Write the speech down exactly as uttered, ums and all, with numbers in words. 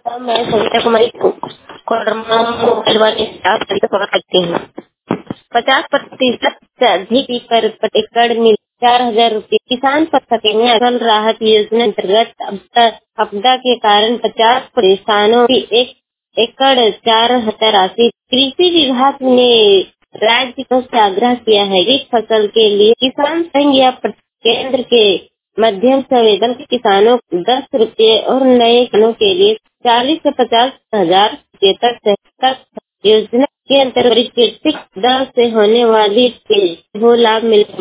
मैं सविता कुमारी कोडरमा मोबाइल वाले स्टाफ सभी का स्वागत करती हूँ। पचास प्रतिशत से अधिक पर एकड़ मिल चार हजार रूपए किसान पद्धति में फसल राहत योजना अंतर्गत आपदा के कारण पचास किसानों की एक एकड़ चार हजार राशि। कृषि विभाग ने राज्य को से आग्रह किया है कि फसल के लिए किसान संघ या केंद्र के मध्यम से आवेदन के किसानों को दस रुपये और नए किसानों के लिए चालीस से पचास हजार रूपए तक से तक योजना के अंतर्गत कृषि दर से होने वाली वो लाभ मिल